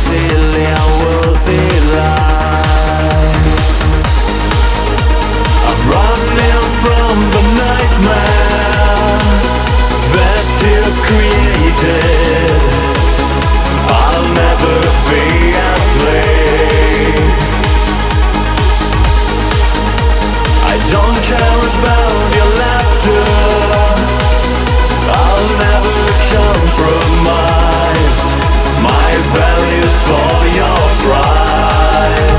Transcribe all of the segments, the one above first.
silly, unworthy lies. I'm running from the nightmare that you've created. I'll never be a slave. I don't care about your laughter. I'll never compromise my values for your pride.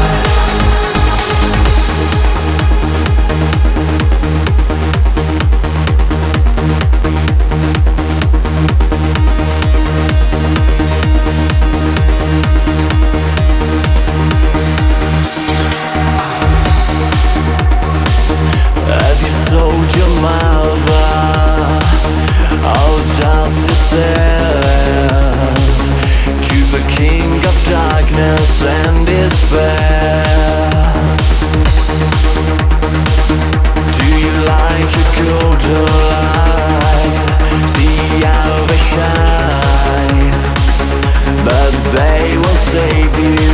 Have you sold your mother? Oh, just yourself to the king of darkness and despair. Do you like your golden lies? See how they shine, but they will save you